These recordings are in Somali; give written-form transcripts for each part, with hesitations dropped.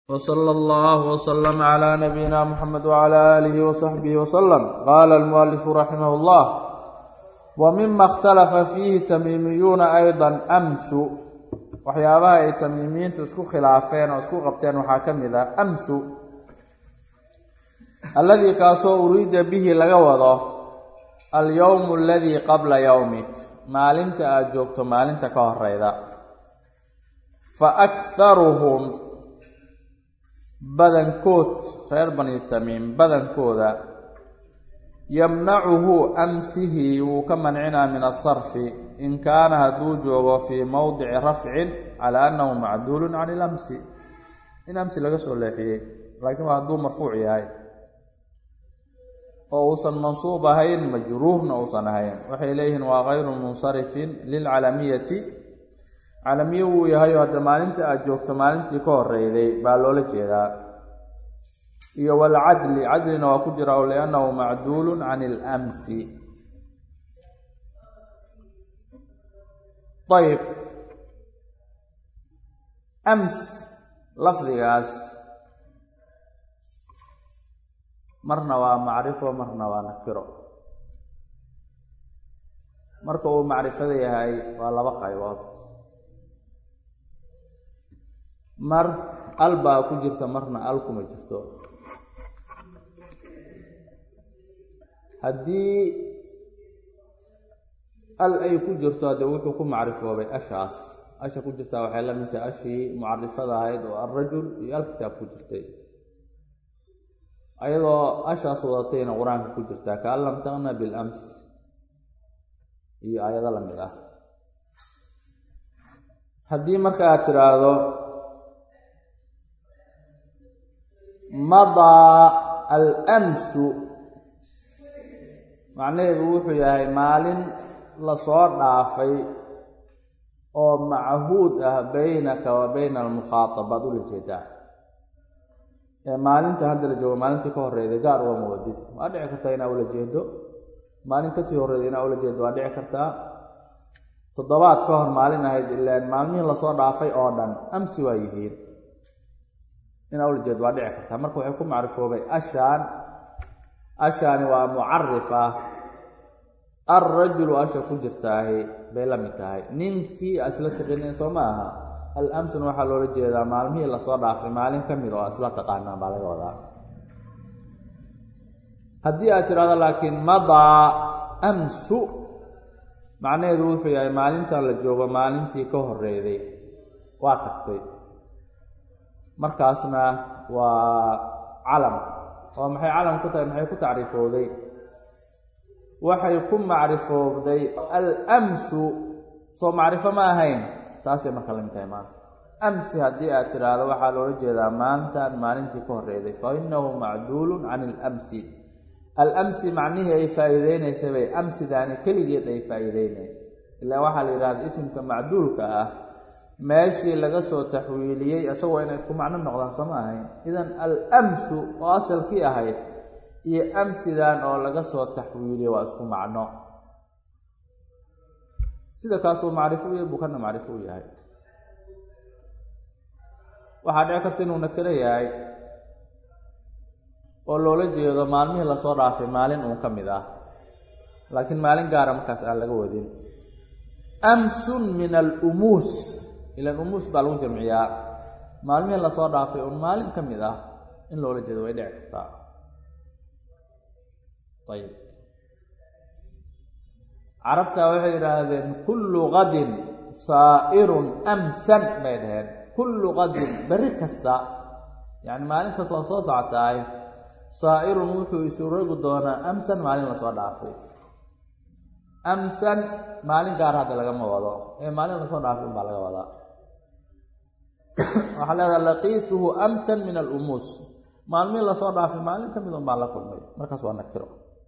وصلى الله وسلم على نبينا محمد وعلى آله وصحبه وسلم. قال المؤلف رحمه الله: ومما اختلف فيه تميميون أيضا أمس. waxyaabaha ay tamiimiintu isku khilaafeen oo isku qabteen waxaa ka mid ah amsu alladii kaasoo uriida bihi laga wado alyawmu alladii qabla yawmik, maalinta aad joogto maalinta ka horeyda. fa akharuhum badankood reer bani tamiim badankooda yamnacuhu amsihi wuu ka mancinaa min asarfi in kaana hadduu joogo fii mowdici rafcin calaa annahu macduulun can ilamsi, in amsi laga soo leexiyey, laakiin waa hadduu marfuuc yahay oo uusan mansuub ahayn majruurna uusan ahayn. waxay leeyihiin waa kayru munsarifin lilcalamiyati, calamiye wuu yahay oo hadda maalinta aad joogto maalintii ka horeyday baa loola jeedaa. iyo walcadli, cadlina waa ku jira oo liannahu macduulun can ilamsi. ayb, ams lafdigaas marna waa macrifo marna waa nakiro. marka uu macrifada yahay waa laba qaybood, mar al baa ku jirta marna al kuma jirto. haddii al ay ku jirto hadde wuxuu ku macrifoobay ashaas, asha ku jirtaa waxay la mid tahay ashii mucarifada ahayd oo alrajul iyo alkitaab ku jirtay, ayadoo ashaas wadatayna qur-aanka ku jirtaa kaan lam taqna bilams iyo aayado la mid ah. haddii marka aad tiraahdo madaa alamsu, macnaheedu wuxuu yahay maalin lasoo dhaafay oo machuud ah baynaka wa bayna almukhaatabaad ula jeedaa. maalinta hadda la joogo maalintii ka horeyday gaar uga moodid, waa dhici kartaa inaa ula jeedo, maalin kasii horeyday inaa ula jeedo waa dhici kartaa, toddobaad ka hor maalin ahayd ilaan maalmihii lasoo dhaafay oo dhan amsi waa yihiin, inaa ula jeedo waa dhici kartaa. marka waxay ku macrifoobay ashaani waa mucarifa, alrajulu asha ku jirtaahi bay la mid tahay. ninkii asla taqineen soo ma aha, alamsuna waxaa loola jeedaa maalmihii lasoo dhaafay maalin ka mid oo isla taqaanaan baa laga wadaa. haddii aad tidhahdo laakiin madaa amsu, macnaheedu wuxuu yahay maalintan la joogo maalintii ka horeyday waa tagtay, markaasna waa calam. oo maxay calam ku tahay, maxay ku tacriifowday? waxay ku macrifoobday alamsu, soo macrifo ma ahayn, taasay marka la mid tahay. maanta amsi haddii aad tidhaahdo waxaa loola jeedaa maantan maalintii ka horeyday, fa innahu macduulun can ilamsi. alamsi macnihii ay faa'iideynaysay bay amsidaani keligeed ay faa'iideynay. ilaa waxaa la yidhahda isimka macduulka ah meeshii laga soo taxwiiliyey isagoo inay isku macno noqdaan soo ma ahayn. idan alamsu oo asalkii ahayd iyo amsidan oo laga soo taxwiiliyey waa isku macno, sida kaasuu macrifo u yahay buu kana macrifo u yahay. waxaa dhici karta inuu nakiro yahay oo loola jeedo maalmihii lasoo dhaafay maalin uun ka mid ah, laakiin maalin gaara markaas aan laga wadin. amsun min alumuus, ilan umuus baa lagu jamciyaa, maalmihii lasoo dhaafay uun maalin ka mid ah in loola jeedo way dhici kartaa. ayib, carabtaa waxay yidhaahdeen kullu qadin saa'irun amsan bay dhaheen. kullu qadin berri kasta, yacni maalin kastoo soo socotaay, saa'irun wuxuu isu rogi doonaa amsan maalin lasoo dhaafay. amsan maalin gaar hadda lagama wado, ee maalin lasoo dhaafay unbaa laga wadaa. waxaa leedaha laqiituhu amsan min alumuus, maalmihii lasoo dhaafay maalin ka mid un baa la kulmay, markaas waa nakiro.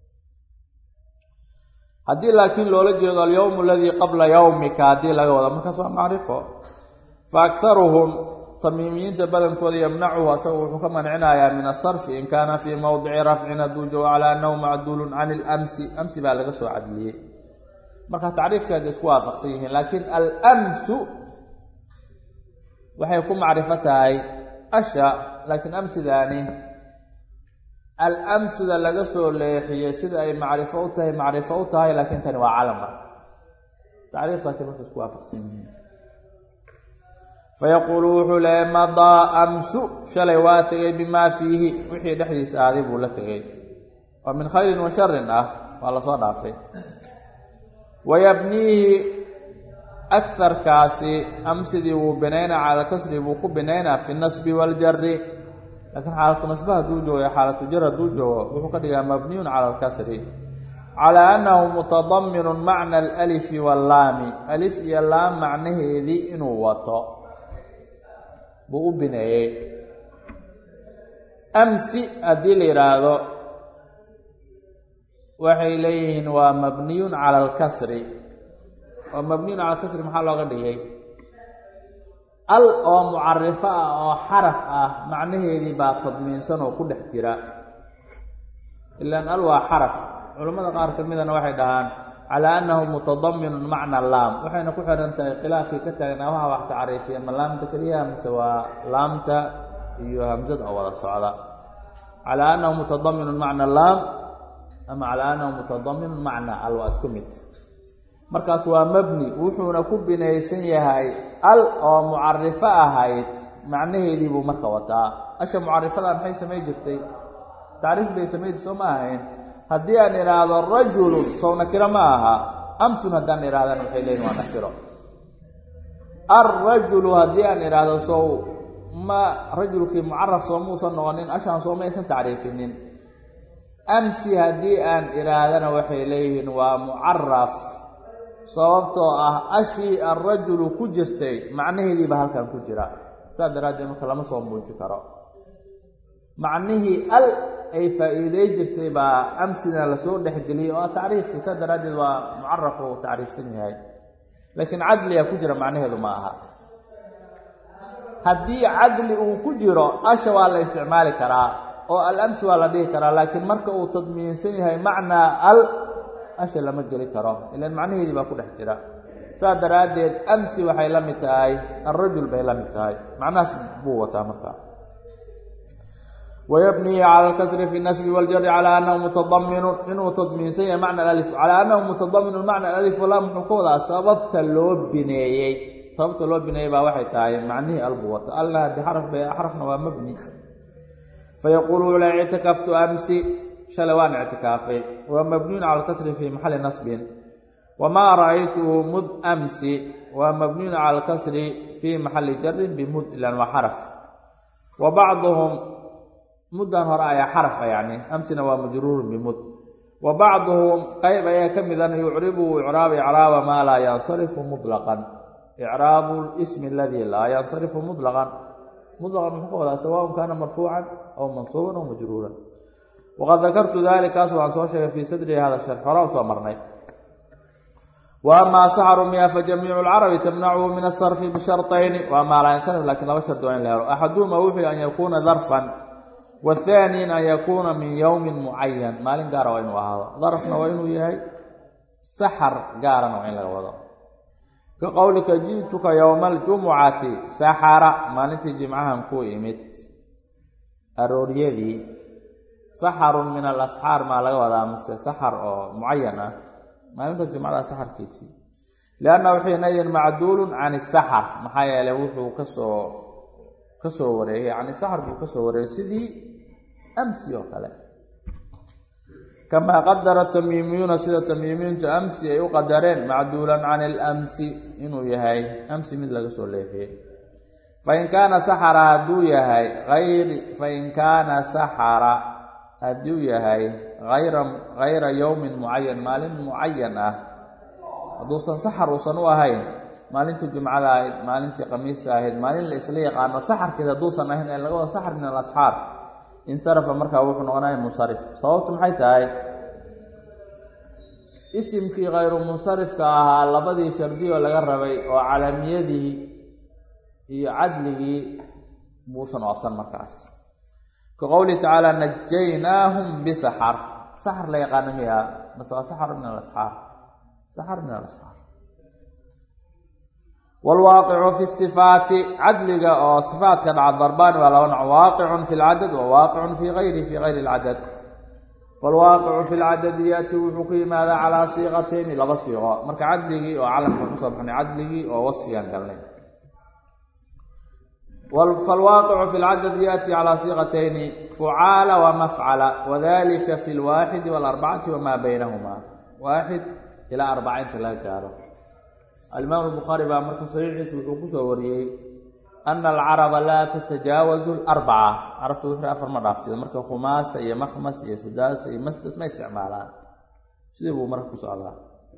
haddii laakiin loola jeedo alyawmu aladii qabla yawmika haddii laga wado, markaas waa macrifo. fa akharuhum tamiimiyiinta badankooda yamnacuhu, asaga wuxuu ka mancinayaa min asarfi in kaana fii mowdici rafcin hadduu joogo calaa annahu macduulun can ilamsi, amsi baa laga soo cadliyey. marka tacriifkeeda isku waafaqsan yihiin, laakiin alamsu waxay ku macrifo tahay laakiin amsidaani al-amsida laga soo leexiyey sida ay macrifo u tahay laakiin tani waa calam marka tacriifkaasi marka isku waafaqsan yihiin fayaquulu wuxuu leeyahy madaa amsu shalay waa tegay bimaa fiihi wixii dhexdiisa aaday buu la tegay oo min khayrin wa sharin waa lasoo dhaafay wayabniihi akarkaasi amsidii wuu binaynaa cala kasri buu ku binaynaa fi nasbi waaljari laakiin xaalatu nasba hadduu joogo xaalatu jar hadduu joogo wuxuu ka dhigaa mabniyun cala alkasri calaa annahu mutadaminun macna alalifi wallaami alif iyo laam macnaheedii inuu wato buu u bineeyey amsi haddii la yidhaahdo waxay leeyihiin waa mabniyun cala alkasri oo mabniyun cala alkasri maxaa looga dhigay al oo mucarifo oo xaraf macnaheedii baa tadmiinsan oo ku dhex jira ilaan al waa xaraf culammada qaar ka midana waxay dhahaan calaa annahu mutadaminun macna laam waxayna ku xihan tahay khilaafkii ka taagnaa waxa wax tacriifiya ma laamta keliyaha mise waa laamta iyo hamsada oo wada socda calaa annahu mutadaminun macna laam ama calaa annahu mutadaminun macna al waa isku mid markaas waa mabni wuxuuna ku binaysan yahay al oo mucarifo ahayd macnaheedii buu marka wataa asha mucarifadan maxay samay jirtay tacriif bay samayd soo ma ahayn haddii aan idhaahdo rajulun sow nakiro ma aha amsun haddaan idhahdana waxay leeyihin waa nakiro alrajulu haddii aan idhaahdo sow ma rajulkii mucaraf soo muusan noqonin ashaan soo maysan tacriifinin amsi haddii aan idhaahdana waxay leeyihiin waa mucaraf sababtoo ashii alrajulu ku jirtay macnaheediiba halkan ku jira saas daraaddeed marka lama soo muuji karo macnihii al ay faa'iiday jirtay baa amsina lasoo dhexgeliyey oo tacriifki saas daraaddeed waa mucaraf oo tacriifsan yahay laakiin cadliga ku jira macnaheedu ma aha haddii cadli uu ku jiro asha waa la isticmaali karaa oo al-amsi waa la dhihi karaa laakiin marka uu tadmiinsan yahay macnaa al asha lama geli karo ilaan macnaheedii baa ku dhex jira saas daraaddeed amsi waxay la mid tahay alrajul bay la mid tahay macnahaas buu wataa markaa wayabnihi cala alkasri fi nasbi waljari calaa annahu mutadaminun inuu tadmiinsan yahay macna alif calaa annahu mutadaminun macna alif walaam muxuu ka wadaa sababta loo bineeyey baa waxay tahay macnihii al buu wata alna haddii xarafna waa mabni fayaquulu la ictakaftu amsi shalay waan ictikaafay waa mabniyun cala alkasri fii maxalli nasbin wamaa ra'aytuhu mud amsi waa mabniyun cala alkasri fii maxalli jarin bimud ilan waa xaraf wa bacduhum muddan hore ayaa xarafa yacni amsina waa majruurun bimud wa bacduhum qayb ayaa ka midana yucribu icraaba icraaba maa laa yansarifu mutlaqan icraabu lismi aladii laa yansarifu mutlaqan muxuu ka wadaa sawaaun kaana marfuucan aw mansuuban aw majruuran waqad dakartu dalikaas waan soo sheegay fii sadri hada sharx horaa usoo marnay wa amaa saxru miya fajamiicu alcarabi tamnacuhu min asarfi bishartayni wa amaa laa yansarif lakiin laba shardi waa in la helo axaduhuma wuxuu an yakuuna darfan wathani an yakuuna min yowmin mucayan maalin gaara waa inuu ahaado darfna waa inuu yahay saxar gaarana waa in laga wado ka qowlika ji'tuka yowma aljumucati saxara maalintii jimcahan ku imid arooryadii saxarun min alasxaar maa laga wadaa mise saxar oo mucayan ah maalinta jumcada saxarkiisii liannahu xiinaydin macduulun can isaxar maxaa yeelay wuxuu kasoo wareegay can isaxar buu kasoo wareegay sidii amsi oo kale kamaa qadara tamiimiyuuna sida tamiimiyiintu amsi ay u qadareen macduulan can ilamsi inuu yahay amsi mid laga soo leexiyey fain kaana saxara hadduu yahay hayra yowmin mucayan maalin mucayan ah hadduusan saxar uusan u ahayn maalintii jumcada ahayd maalintii khamiista ahayd maalin la isla yaqaano saxarkeed hadduusan ahayn ee laga wada saxar min alasxaar insarafa markaa wuxuu noqonaya munsarif sababtu maxay tahay isimkii khayru munsarifka ahaa labadii shardioo laga rabay oo calamiyadii iyo cadligii buusan oofsan markaas ka qowlihi tacaala najaynaahum bisaxar saxar la yaqaano miya mase waa saxar min alasxaar saxar min alasxaar والواقع في الصفات عدل أو صفات كدع الضربان ولا واقع في العدد وواقع في غير العدد. فالواقع في العدد يأتي وحكي ماذا على صيغتين لبا صيغة مرك عدلي وعلم كصب عن عدلي ووصفيا قالنا. فالواقع في العدد يأتي على صيغتين فعال ومفعل وذلك في الواحد والأربعة وما بينهما 1 إلى 4 ثلاثة. الإمام البخاري بأمر صحيح وحكوه وريي أن العرب لا تتجاوز 4 عربت وحرا فرما رافتي مركا خماس يا مخمس يا سداس يا مستس ما استعمالها سيبوا مركا سعلا.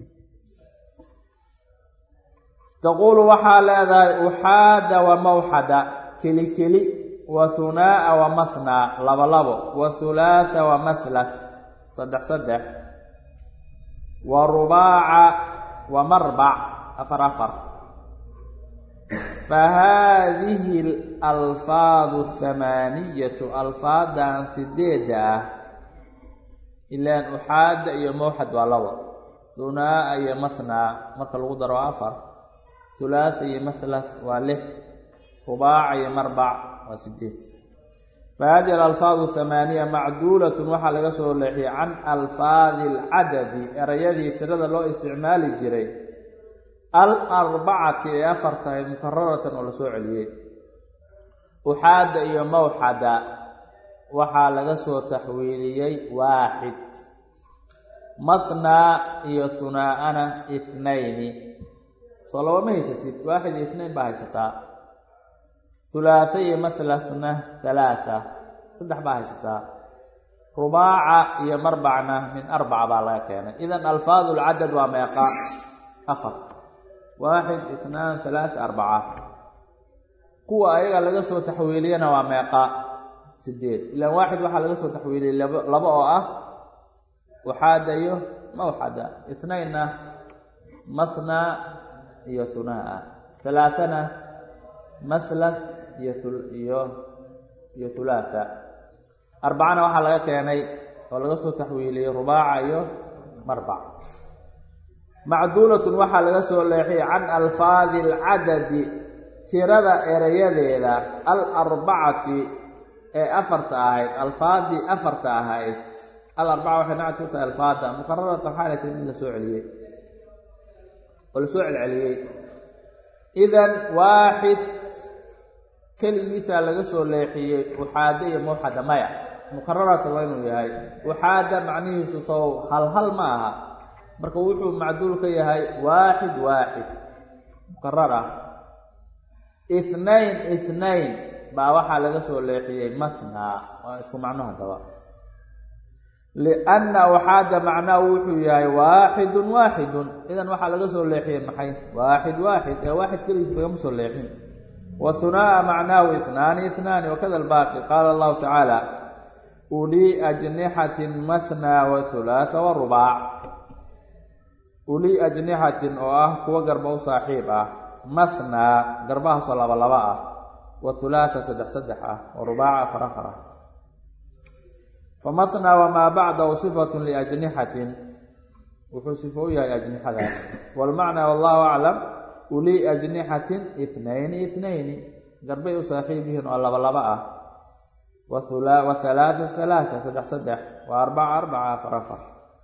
تقول وحال ذا أحاد وموحد كلي وثناء ومثنى لبلب وثلاث ومثلث صدح ورباع ومربع أفر. فهذه الألفاظ الثمانية ألفاظ سديدة إلا أن أحاد أي موحد ولو ثناء أي مثنى مثل غدر وأفر ثلاث أي مثلث وله رباع أي مربع وسديد. فهذه الألفاظ الثمانية معدولة وحل قصر لحي عن ألفاظ العدد أريدي ترد له استعمال الجري 4 أفرتها مكررة ولا سعلية. أحاد أي موحد وحال قصر تحويلي 1 مثنى أي ثناء 2 صلوا ما يستيت 1 2 باهيستا ثلاثي مثلثنا 3 صدح باهيستا رباع أي مربعنا من 4 بالا كان. إذن ألفاظ العدد وما يقع 4 1 2 3 4 قوة أيها لقصوا تحويلينا وما يقع 6 إلا 1 وحا لقصوا تحويلي لبقوا وحاد أيه موحدة 2 مثنى هي ثناء 3 مثلث هي ثلاثة 4 وحا لقا كيني ولقصوا تحويلي رباع أيه مربع. معدولة وحا لقصوا لحي عن ألفاظ العدد ترد إرياديدا 4 أفرت آهيت ألفاظ أفرت آهيت 4 وحي نعتوت ألفاظ مقررة حالة من السوعلية والسوع العلية. إذن 1 كليسا لقصوا لحي وحادية موحدة مايا مقررة وينو يهي وحادة معنيه سوصو هل معها marka wuxuu macduul ka yahay 1 mukarrara 2 baa waxa laga soo leexiyay mathna waa isku macno hadaba lianna wahada macna wuxuu yahay 1 idan waxa laga soo leexiyay maxay 1 ee 1 kaliya laga soo leexin wa thunaa macnaahu 2 wakada al-baaqi qala Allah ta'ala uli ajnihatin mathna wa thulatha wa ruba' uli ajnihatin kuwa garba u saaxiib مثنى ضربها صلى الله وثلاثة سدح ورباع فرفرة. فمثنى وما بعده صفة لأجنحة وحصفوا يا أجنحة والمعنى والله أعلم أولي أجنحة 2 ضربه صاحبه الله وثلاثة سدح وأربعة فرفر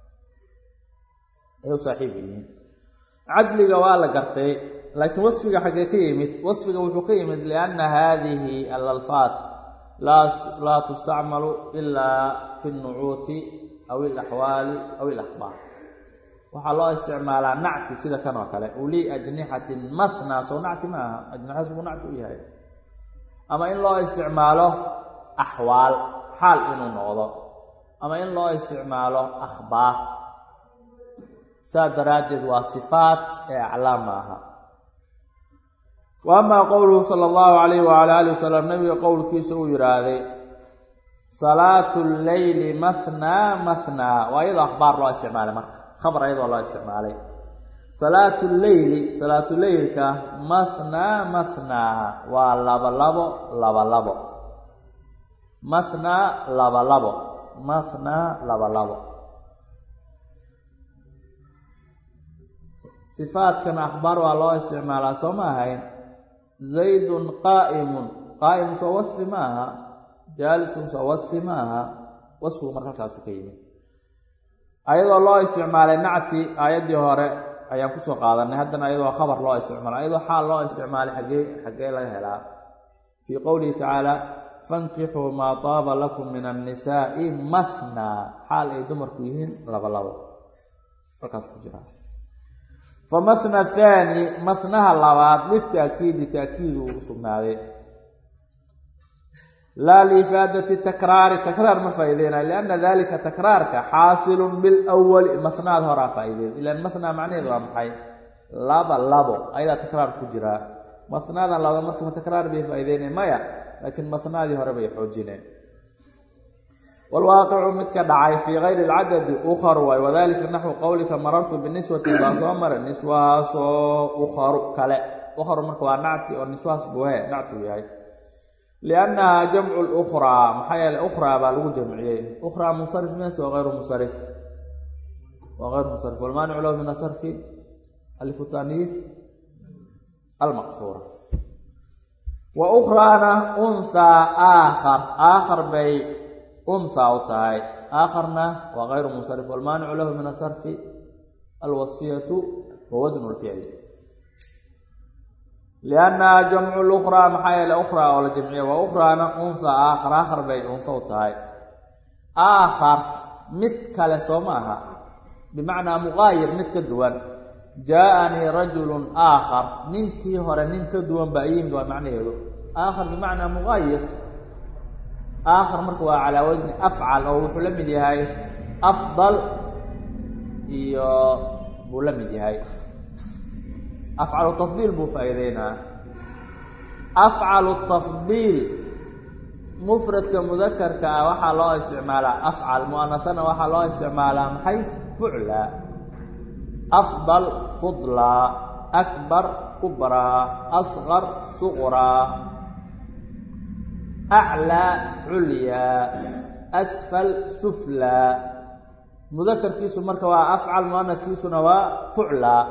أيو صاحبه عدل جوال قرطي لكن وصفك حقيقي وصفك وحقيقي لأن هذه الألفاظ لا تستعمل إلا في النعوت أو الأحوال أو الأخبار وحلا استعمالها نعت سيدا كان وكلا ولي أجنحة مثنى صنعت معها أجنحة صنعت إياها. أما إن الله استعماله أحوال حال إنه نوضه أما إن الله استعماله أخبار سادرات وصفات إعلامها. وأما قوله صلى الله عليه وعلى آله وسلم نبي قول كيسو يراده صلاة الليل مثنى وأيضا أخبار الله استعماله خبر أيضا الله استعماله صلاة الليل كمثنى ولبلب مثنى لبلب صفاتكن أخبار والله استعمالها سماهين زيد قائم قائم سوصف معها جالس سوصف معها وصف مرة سكينة أيضا الله استعمال نعتي آيات هراء أيام كسو قادنا هذا أيضا خبر الله استعمال أيضا حال الله استعمال حقي لا يهلا في قوله تعالى فانكحوا ما طاب لكم من النساء مثنى حال أي دمر كيهن لبلو فكاس كجرا فمثنى الثاني مثناها اللبات للتأكيد تأكيد سبناه لا لإفادة تكرار ما فايدينا لأن ذلك تكرارك حاصل بالأول مثنى هرا فايدين إلا المثنى معنى ذا محي لابو أيضا تكرار كجرا مثنى ذا لابا مرتما تكرار به فايدين مايا لكن مثنى ذي هرا بيحوجين والواقع متك دعاي في غير العدد أخر وذلك نحو قولك مررت بالنسوة بأمر النسوة أخر كلا أخر مركوا نعتي والنسوة سبوها نعتي هاي لأنها جمع الأخرى محيا الأخرى بالو جمعيه أخرى مصرف ناس وغير مصرف والمانع له من صرف ألف التانيث المقصورة وأخرى أنثى آخر بي أنثى أوتاي آخرنا وغير مصرف والمانع له من صرف الوصية ووزن الفعل لأنها جمع الأخرى محايا الأخرى ولا جمعية وأخرى أنثى آخر بين أنثى وتاي آخر متكل سماها بمعنى مغاير متكدوان جاءني رجل آخر ننكي هرا ننكدوان بأيين دوان معنى يدو آخر بمعنى مغاير آخر مركوا على وزن أفعل أو حلمدي هاي أفضل بولمدي هاي أفعل التفضيل بفايدينا أفعل التفضيل مفرد كمذكر كوحى الله استعمالا أفعل مؤنثنا وحى الله استعمالا محي فعلا أفضل فضلا أكبر كبرى أصغر صغرى أعلى عليا أسفل سفلا مذكر كيسو مركوا أفعل مؤنث كيسو نوا فعلا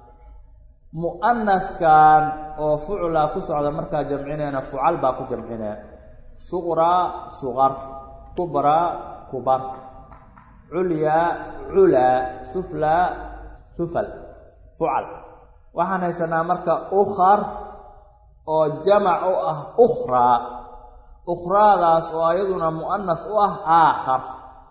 مؤنث كان أو فعلا كسر مركا جمعنا فعل باكو جمعنا صغرى صغر كبرى كبر عليا علا سفلى سفل فعل وحنا يسنا مركا أخر أو جمع أخرى ذاس أيضنا مؤنث آخر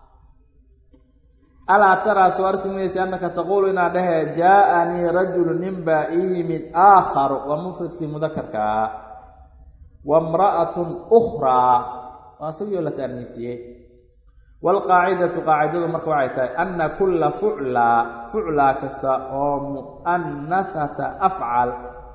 ألا ترى سوارت ميس أنك تقول إن هذا جاءني رجل نبائي من آخر ومفرد في مذكرك وامرأة أخرى وسوي لتأنيثيه والقاعدة قاعدة مرفوعة أن كل فعل كستا مؤنثة أفعل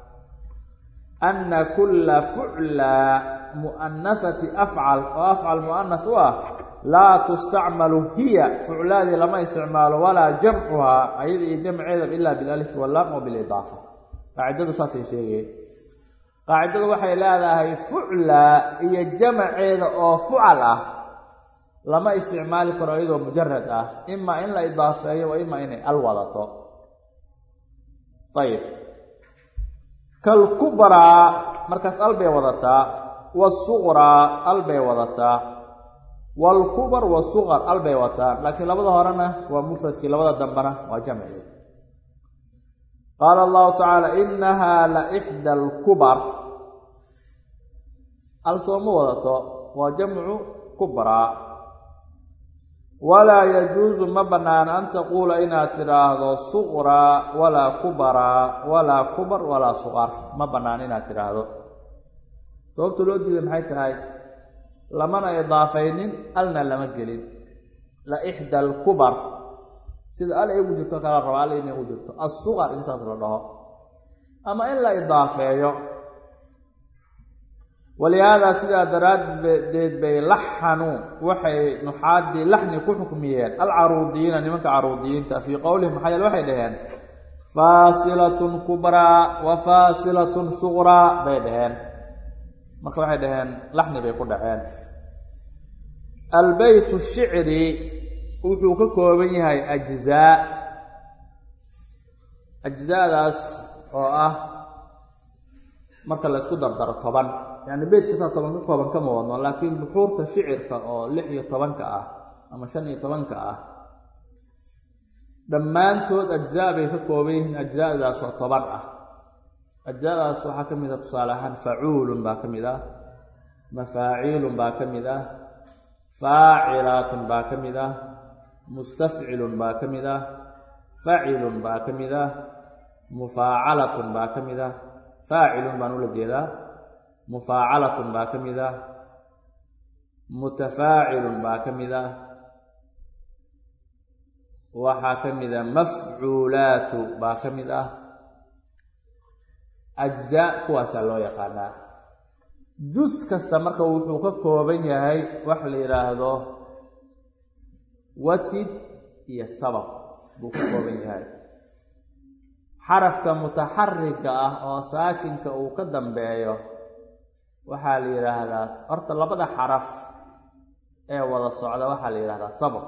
أن كل فعل مؤنثة أفعل وأفعل مؤنث لا تستعمل هي فعلان لما يستعمل ولا جمعها أي جمع إلا بالألف واللام وبالإضافة قاعدة ساسي شيء قاعدة وحي لا هي فعلة هي جمع أو فعلة لما استعمال فرائض مجرد إما إن لا إضافة وإما إن الوضط طيب كالكبرى مركز قلبي وضطا والصغرى قلبي وضطا والكبر والصغر البيوتان لكن لبدا هورنا ومفرد في لبدا دنبنا وجمع قال الله تعالى إنها لإحدى الكبر الصوم وضطا وجمع كبرى ولا يجوز مبنان أن تقول إنها تراهض صغرى ولا كبرى ولا كبر ولا صغر مبنان إنها تراهض صوبت الودي لمحيط هاي لمن إضافين ألنا لما قلين لإحدى الكبر سيد ألا يوجدت كلا الرواء لإن يوجدت الصغر إنسان رضاه أما إلا إضافين ولهذا سيد دراد بيلحنوا وحي نحادي لحن كل حكميات العروضيين لمنك عروضيين في قولهم حي الوحي لهن فاصلة كبرى وفاصلة صغرى بيدهن marka waxay dhaheen laxni bay ku dhaceen albayt ash-shi'ri wuxuu ka kooban yahay ajzaa ajzaadaas oo marka la isku dardaro 10 yani beed sida 10 ka kooban kama wadno laakiin buxuurta shicirka oo 16 ama 15 dhammaantood ajzaa bay ka kooban yihiin ajzaadaas oo 10 ajzaadaas waxaa ka mid ah tusaale ahaan facuulun baa ka mid ah mafaaciilun baa ka mid ah faacilaatun baa ka mid ah mustafcilun baa ka mid ah facilun baa ka mid ah mufaacalatun baa ka mid ah faacilun baan ula jeedaa mufaacalatun baa ka mid ah mutafaacilun baa ka mid ah waxaa ka mid ah mafcuulaatu baa ka mid ah ajzaa kuwaasaa loo yaqaanaa jus kasta marka wuxuu ka kooban yahay wax la yidhaahdo watid iyo sabab buu ka kooban yahay xarafka mutaxariga oo saakinka uu ka dambeeyo waxaa la yidhaahdaa horta labada xaraf ee wada socda waxaa la yidhahdaa sabab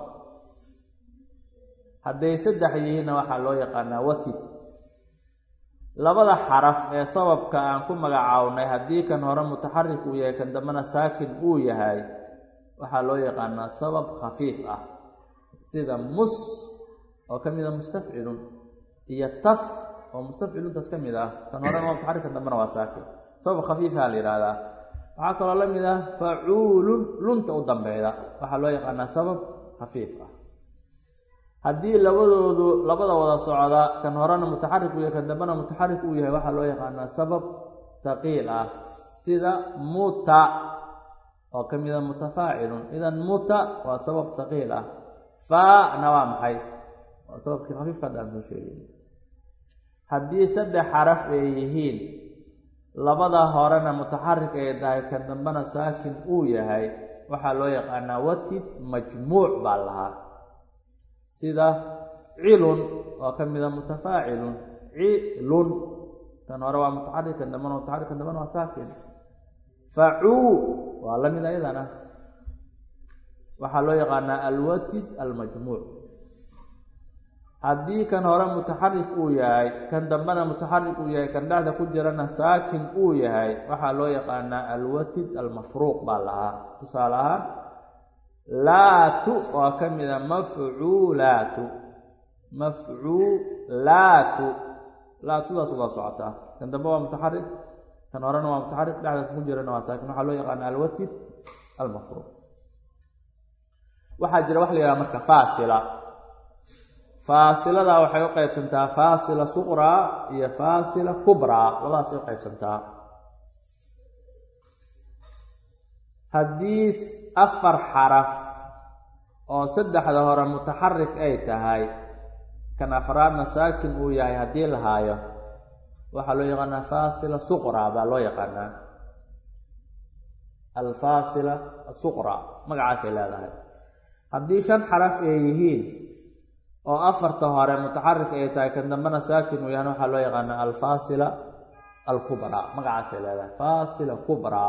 hadday 3 yihiinna waxaa loo yaqaanaa watid labada xaraf ee sababka aan ku magacawnay haddii kan hore mutaxarik uu yahay kan dambena saakin uu yahay waxaa loo yaqaanaa sabab khafiif sida mus oo ka mid ah mustafcilun iyo taf oo mustafciluntaas ka mid ah kan horena waa mutaxarik kan dambena waa saakin sabab khafiifa la yidhaahdaa waxaa kaloo la mid ah facuulun lunta u dambeeda waxaa loo yaqaanaa sabab khafiif haddii labada wada socda kan horena mutaxarik uu yahay kan dambena mutaxarik uu yahay waxaa loo yaqaanaa sabab thaqiil sida muta oo ka mid ah mutafaacilun idan muta waa sabab thaqiil faana waa maxay waa sababkii khafiifka haddaan soo sheegay haddii 3 xaraf ay yihiin labada horena mutaxarik ay tahay kan dambena saakin uu yahay waxaa loo yaqaanaa watid majmuuc baa lahaa sida cilun oo ka mid ah mutafaacilun cilun kan hore waa mutaxarik kan dambena mutaxarik kan dambena waa saakin facuu waa la mid ayadana waxaa loo yaqaanaa alwatid almajmuuc haddii kan hore mutaxarik uu yahay kan dambena mutaxarik uu yahay kan dhexda ku jirana saakin uu yahay waxaa loo yaqaanaa alwatid almafruuq baa lahaa tusaale ahaan laatu waa ka mid a mafcuulaatu laatudaas uga socotaa kan dambe waa mutaxarik kan horena waa mutaxarik dhexda ku jirana waa saakin waxaa loo yaqaanaa alwatid almafruuq waxaa jira wax la yidhaha marka faasilada waxay u qaybsantaa faasila suqraa iyo faasila kubraa labadaasay u qaybsantaa haddii 4 xaraf oo 3 hore mutaxarik ay tahay kan afraadna saakin uu yahay haddii la haayo waxaa loo yaqaanaa faasila suqraa baa loo yaqaanaa alfaasila asuqraa magacaasay leedahay haddii 5 xaraf ay yihiin oo 4 hore mutaxarik ay tahay kan dambena saakin uu yahay waxaa loo yaqaanaa alfaasila alkubraa magacaasay leedahay faasila kubraa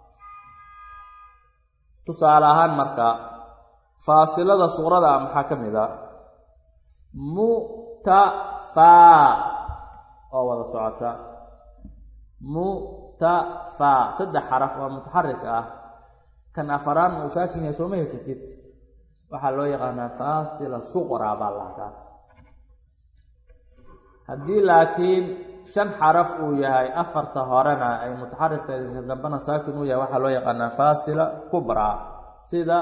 tusaale ahaan marka faasilada suqrada maxaa ka mid ah mutafaa oo wada socota mutafaa 3 xaraf oo mutaxarik kan afaraadna uu saakin yahay sooma haysatid waxaa loo yaqaanaa faasila suqraa baa laakaas haddii laakiin 5 xaraf uu yahay 4 horena ay mutaxarik tahay kan dambena saakin uu yahay waxaa loo yaqaanaa faasila kubraa sida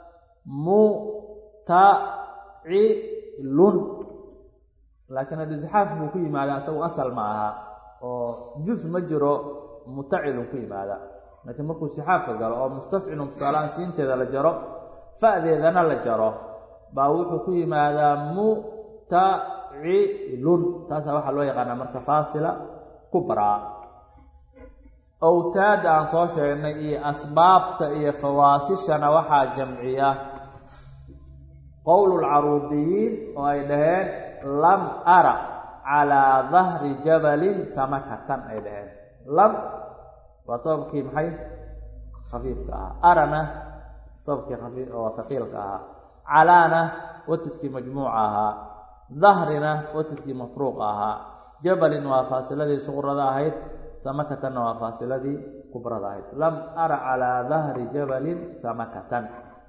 mutacilun laakiin adisxaaf buu ku yimaadaa isagu asal ma aha oo jus ma jiro mutacilun ku yimaada laakiin markuu sixaafka galo oo mustafcilun tusaalaan siinteeda la jaro fa'deedana la jaro baa wuxuu ku yimaadaa mutacilun taasaa waxaa loo yaqaanaa marka faasila kubraa awtaada aan soo sheegnay iyo asbaabta iyo fawaasishana waxaa jamciya qowlulcaruudiyiin oo ay dhaheen lam ara calaa dahri jabalin samakatan ay dhaheen lam waa sababkii maxay khafiifka ahaa arana sababkii khafiif oo thaqiilka ahaa calaana watidkii majmuuca ahaa dahrina watidkii mafruuqa ahaa jabalin waa faasiladii suqrada ahayd samakatan waa faasiladii kubrada ahayd lam ara calaa dahri jabalin samakatan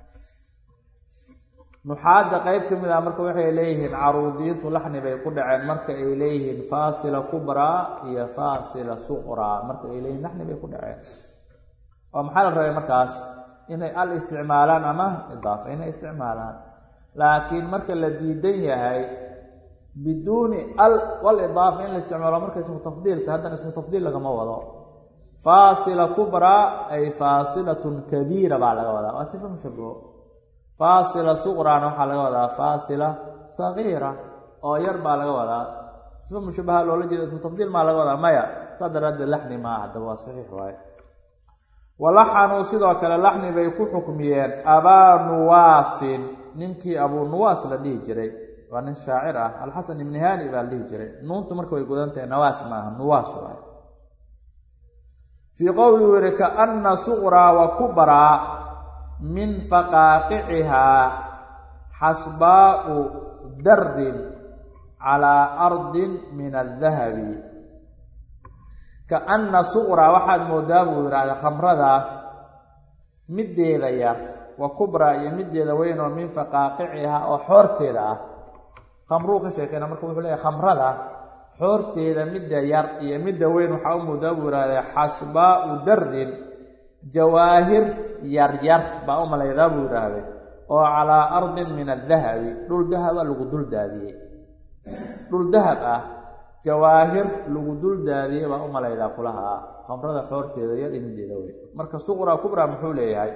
nuxaadda qayb ka mid ah marka waxay leeyihiin caruudiintu laxni bay ku dhaceen marka ay leeyihiin faasila kubraa iyo faasila suqraa marka ay leeyihin laxni bay ku dhaceen oo maxaa la rabay markaas inay al isticmaalaan ama idaafa inay isticmaalaan laakiin marka la diidan yahay biduuni al wal idaafa in la isticmaalo marka ismu tafdiilka haddana ismu tafdiil lagama wado faasila kubraa ay faasilatun kabiira baa laga wadaa waa sifa mushabaho faasila suqraana waxaa laga wadaa faasila sagiira oo yar baa laga wadaa sifa mushabaha loola jeeda ismu tafdiil maa laga wadaa maya saa daraaddeed laxni maa haddaba waa saxiix waaye walaxanuu sidoo kale laxni bay ku xukmiyeen abaa nuwaasin ninkii abuu nuwaas la dhihi jiray waa nin shaacir ah alxasan ibni haani baa la dhihi jiray nuuntu marka way godan tahay nawaas maaha nuwaas waaye fii qowligu yihi kaana suqraa wa kubraa min faqaaqicihaa xasbaau darin calaa ardin min adahabi kaana suqraa waxaad moodaa buu yidhaahda khamrada middeeda yar wa kubraa iyo middeeda weyn oo min faqaaqicihaa oo xoorteeda ah khamruu ka sheekeyna marka wuxuu leeyahy khamrada xoorteeda midda yar iyo midda weyn waxaa u moodaa buu yidhahda xasbaau darin jawaahir yaryar baa u malaydaa buu yidhaahday oo calaa ardin min adahabi dhul dahaba lagu dul daadiyey dhul dahab ah jawaahir lagu dul daadiyey baa u malaydaa kulaha khamrada xoorteeda yar iyo middeeda weyn marka suqraa kubraa muxuu leeyahay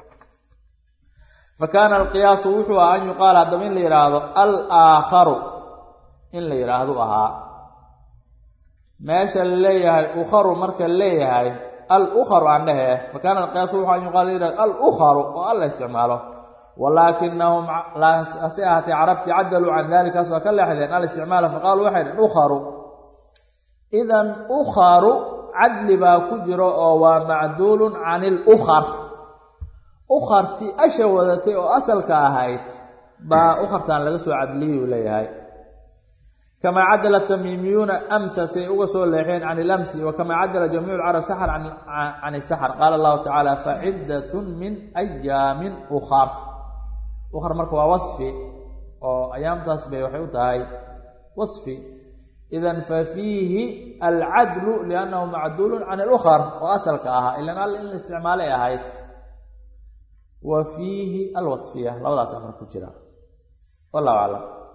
fa kaana alqiyaasu wuxuu ahaa an yuqaala haddaba in la yidhaahdo al aakharu in la yidhaahdu ahaa meesha la leeyahay ukharu marka la leeyahay al-ukharu aan dhehe fa kaana alqiyaasu wuxuu an yuqaala yidhahdo al-ukharu oo alla isticmaalo walaakinahum hase ahaatee carabtii cadaluu can dalikaas waa ka leexdeen al-isticmaala faqaaluu waxay dheen ukharu idan ukharu cadli baa ku jiro oo waa macduulun can ilukhar ukhartii asha wadatay oo asalka ahayd baa ukhartaan laga soo cadliyuu leeyahay kamaa cadala tamiimiyuuna amsa say uga soo leexeen can ilamsi wa kamaa cadala jamiicu lcarab saxar can isaxar qaala allahu tacaala faciddatun min ayaamin ukhar ukhar marka waa wasfi oo ayaamtaas bay waxay u tahay wasfi idan fa fiihi alcadlu liannahu macduulun can ilukhar oo asalka ahaa ilan al in la isticmaalay ahayd wa fiihi alwasfiya labadaas afar ku jira wallahu aclam